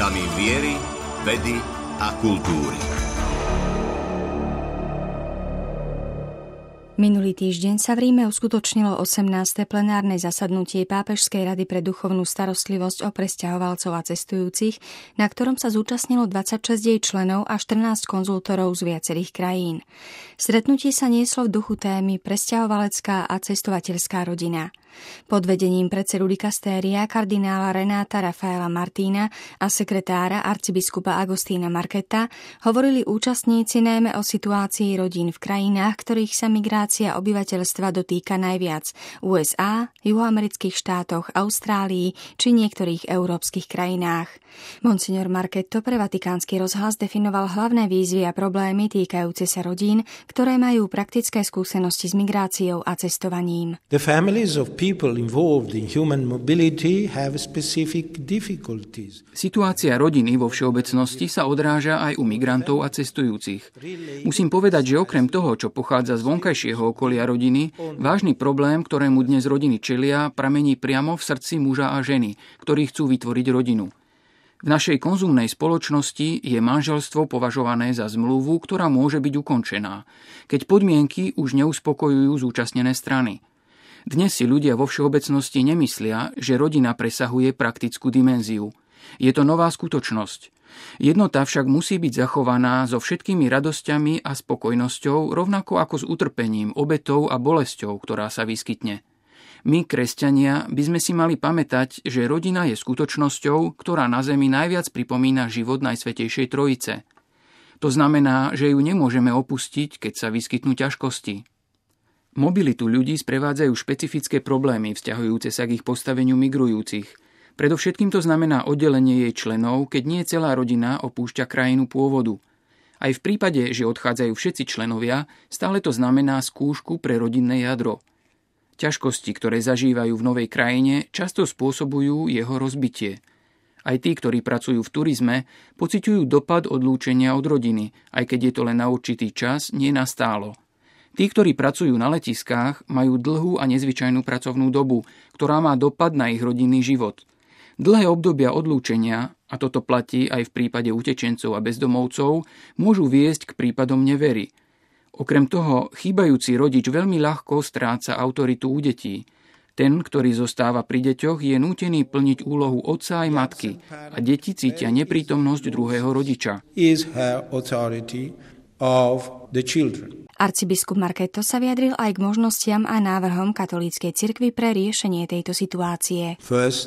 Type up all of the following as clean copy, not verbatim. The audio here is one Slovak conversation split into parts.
otázkami viery, vedy a kultúry. Minulý týždeň sa v Ríme uskutočnilo 18. plenárne zasadnutie Pápežskej rady pre duchovnú starostlivosť o presťahovalcov a cestujúcich, na ktorom sa zúčastnilo 26 jej členov a 14 konzultorov z viacerých krajín. Stretnutie sa nieslo v duchu témy presťahovalecká a cestovateľská rodina. Pod vedením predsedu dikastéria kardinála Renáta Rafaela Martína a sekretára arcibiskupa Agostína Marketa hovorili účastníci najmä o situácii rodín v krajinách, ktorých sa migrácia obyvateľstva dotýka najviac: USA, juhoamerických štátoch, Austrálii či niektorých európskych krajinách. Monsignor Marketo pre Vatikánsky rozhlas definoval hlavné výzvy a problémy týkajúce sa rodín, ktoré majú praktické skúsenosti s migráciou a cestovaním. The families of people involved in human mobility have specific difficulties. Situácia rodiny vo všeobecnosti sa odráža aj u migrantov a cestujúcich. Musím povedať, že okrem toho, čo pochádza z vonkajšieho okolia rodiny, vážny problém, ktorému dnes rodiny čelia, pramení priamo v srdci muža a ženy, ktorí chcú vytvoriť rodinu. V našej konzumnej spoločnosti je manželstvo považované za zmluvu, ktorá môže byť ukončená, keď podmienky už neuspokojujú zúčastnené strany. Dnes si ľudia vo všeobecnosti nemyslia, že rodina presahuje praktickú dimenziu. Je to nová skutočnosť. Jednota však musí byť zachovaná so všetkými radosťami a spokojnosťou, rovnako ako s utrpením, obetou a bolesťou, ktorá sa vyskytne. My, kresťania, by sme si mali pamätať, že rodina je skutočnosťou, ktorá na zemi najviac pripomína život Najsvätejšej Trojice. To znamená, že ju nemôžeme opustiť, keď sa vyskytnú ťažkosti. Mobilitu ľudí sprevádzajú špecifické problémy vzťahujúce sa k ich postaveniu migrujúcich. Predovšetkým to znamená oddelenie jej členov, keď nie celá rodina opúšťa krajinu pôvodu. Aj v prípade, že odchádzajú všetci členovia, stále to znamená skúšku pre rodinné jadro. Ťažkosti, ktoré zažívajú v novej krajine, často spôsobujú jeho rozbitie. Aj tí, ktorí pracujú v turizme, pociťujú dopad odlúčenia od rodiny, aj keď je to len na určitý čas, nie na stálo. Tí, ktorí pracujú na letiskách, majú dlhú a nezvyčajnú pracovnú dobu, ktorá má dopad na ich rodinný život. Dlhé obdobia odlúčenia, a toto platí aj v prípade utečencov a bezdomovcov, môžu viesť k prípadom nevery. Okrem toho, chýbajúci rodič veľmi ľahko stráca autoritu u detí. Ten, ktorý zostáva pri deťoch, je nútený plniť úlohu otca aj matky a deti cítia neprítomnosť druhého rodiča. Arcibiskup Marketo sa vyjadril aj k možnostiam a návrhom katolíckej cirkvi pre riešenie tejto situácie.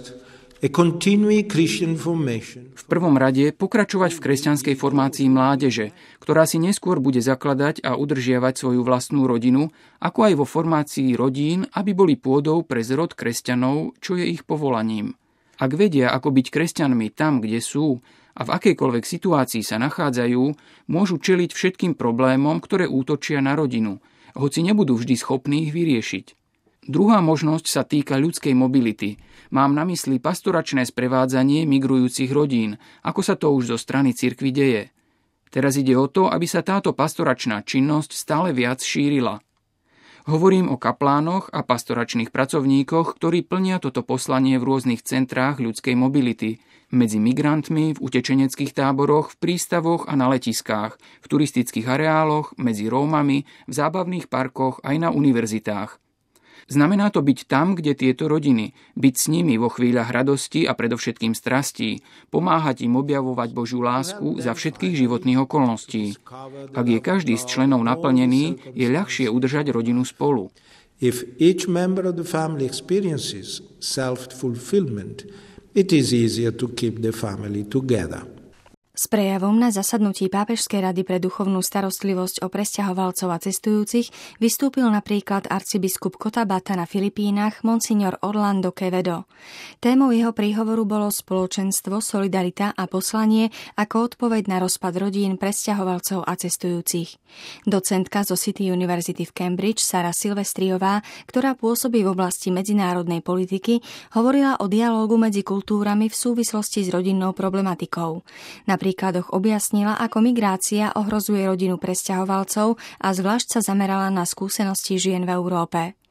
V prvom rade pokračovať v kresťanskej formácii mládeže, ktorá si neskôr bude zakladať a udržiavať svoju vlastnú rodinu, ako aj vo formácii rodín, aby boli pôdou pre zrod kresťanov, čo je ich povolaním. Ak vedia, ako byť kresťanmi tam, kde sú, a v akejkoľvek situácii sa nachádzajú, môžu čeliť všetkým problémom, ktoré útočia na rodinu, hoci nebudú vždy schopní ich vyriešiť. Druhá možnosť sa týka ľudskej mobility. Mám na mysli pastoračné sprevádzanie migrujúcich rodín, ako sa to už zo strany cirkvi deje. Teraz ide o to, aby sa táto pastoračná činnosť stále viac šírila. Hovorím o kaplánoch a pastoračných pracovníkoch, ktorí plnia toto poslanie v rôznych centrách ľudskej mobility, medzi migrantmi, v utečeneckých táboroch, v prístavoch a na letiskách, v turistických areáloch, medzi Rómami, v zábavných parkoch aj na univerzitách. Znamená to byť tam, kde tieto rodiny, byť s nimi vo chvíľach radosti a predovšetkým strastí, pomáhať im objavovať Božiu lásku za všetkých životných okolností. Ak je každý z členov naplnený, je ľahšie udržať rodinu spolu. If each member of the family experiences self-fulfillment, it is easier to keep the family together. S prejavom na zasadnutí Pápežskej rady pre duchovnú starostlivosť o presťahovalcov a cestujúcich vystúpil napríklad arcibiskup Cotabato na Filipínach Monsignor Orlando Quevedo. Témou jeho príhovoru bolo spoločenstvo, solidarita a poslanie ako odpoveď na rozpad rodín presťahovalcov a cestujúcich. Docentka zo City University v Cambridge Sara Silvestriová, ktorá pôsobí v oblasti medzinárodnej politiky, hovorila o dialógu medzi kultúrami v súvislosti s rodinnou problematikou. Na príkladoch objasnila, ako migrácia ohrozuje rodinu presťahovalcov a zvlášť sa zamerala na skúsenosti žien v Európe.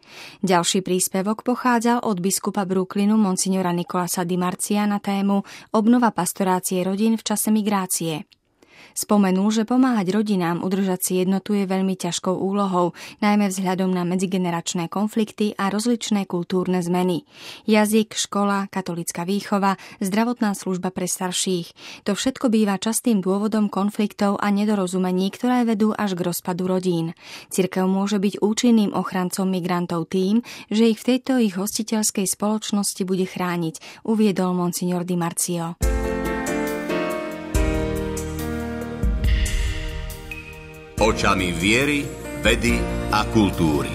Ďalší príspevok pochádzal od biskupa Brooklynu monsignora Nicolasa Di Marzia na tému Obnova pastorácie rodín v čase migrácie. Spomenul, že pomáhať rodinám udržať si jednotu je veľmi ťažkou úlohou, najmä vzhľadom na medzigeneračné konflikty a rozličné kultúrne zmeny. Jazyk, škola, katolícka výchova, zdravotná služba pre starších. To všetko býva častým dôvodom konfliktov a nedorozumení, ktoré vedú až k rozpadu rodín. Cirkev môže byť účinným ochrancom migrantov tým, že ich v tejto ich hostiteľskej spoločnosti bude chrániť, uviedol monsignor Di Marzio. Očami viery, vedy a kultúry.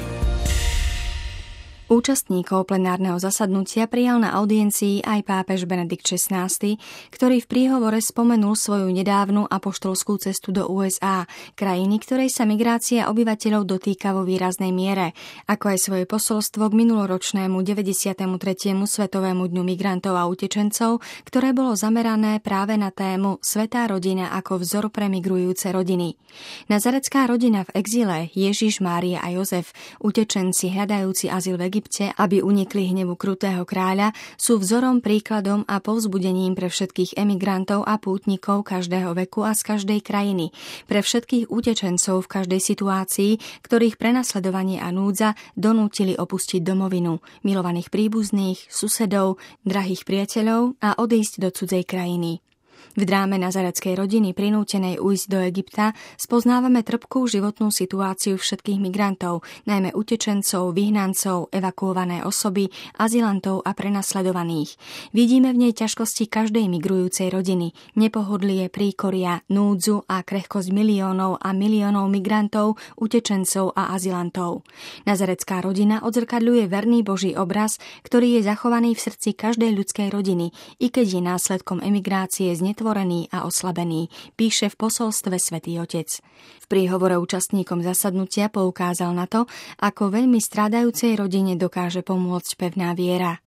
Účastníkov plenárneho zasadnutia prijal na audiencii aj pápež Benedikt XVI, ktorý v príhovore spomenul svoju nedávnu apoštolskú cestu do USA, krajiny, ktorej sa migrácia obyvateľov dotýka vo výraznej miere, ako aj svoje posolstvo k minuloročnému 93. Svetovému dňu migrantov a utečencov, ktoré bolo zamerané práve na tému Svätá rodina ako vzor pre migrujúce rodiny. Nazaretská rodina v exíle, Ježiš, Mária a Jozef, utečenci hľadajúci azyl v Egypte, aby unikli hnevu krutého kráľa, sú vzorom, príkladom a povzbudením pre všetkých emigrantov a pútnikov každého veku a z každej krajiny, pre všetkých utečencov v každej situácii, ktorých prenasledovanie a núdza donútili opustiť domovinu, milovaných príbuzných, susedov, drahých priateľov a odísť do cudzej krajiny. V dráme nazaretskej rodiny prinútenej ujsť do Egypta spoznávame trpkú životnú situáciu všetkých migrantov, najmä utečencov, vyhnancov, evakuované osoby, azylantov a prenasledovaných. Vidíme v nej ťažkosti každej migrujúcej rodiny, nepohodlie, príkoria, núdzu a krehkosť miliónov a miliónov migrantov, utečencov a azylantov. Nazaretská rodina odzrkadľuje verný Boží obraz, ktorý je zachovaný v srdci každej ľudskej rodiny, i keď je následkom emigrácie znetvorený a oslabený, píše v posolstve Svätý Otec. V príhovore účastníkom zasadnutia poukázal na to, ako veľmi strádajúcej rodine dokáže pomôcť pevná viera.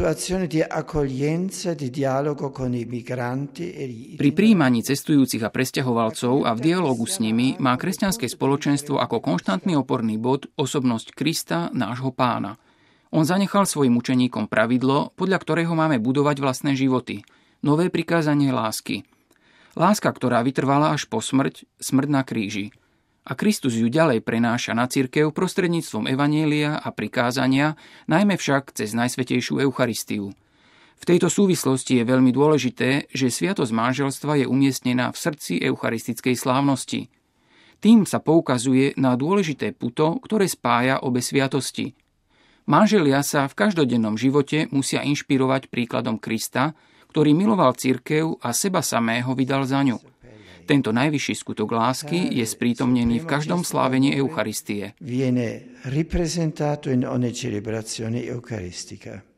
Pri prijímaní cestujúcich a presťahovalcov a v dialógu s nimi má kresťanské spoločenstvo ako konštantný oporný bod osobnosť Krista, nášho Pána. On zanechal svojim učeníkom pravidlo, podľa ktorého máme budovať vlastné životy. Nové prikázanie lásky. Láska, ktorá vytrvala až po smrť na kríži. A Kristus ju ďalej prenáša na cirkev prostredníctvom evanjelia a prikázania, najmä však cez najsvätejšiu Eucharistiu. V tejto súvislosti je veľmi dôležité, že sviatosť manželstva je umiestnená v srdci eucharistickej slávnosti. Tým sa poukazuje na dôležité puto, ktoré spája obe sviatosti. Manželia sa v každodennom živote musia inšpirovať príkladom Krista, ktorý miloval cirkev a seba samého vydal za ňu. Tento najvyšší skutok lásky je sprítomnený v každom slávení Eucharistie. Viene ripresentato in ogni celebrazione eucaristica.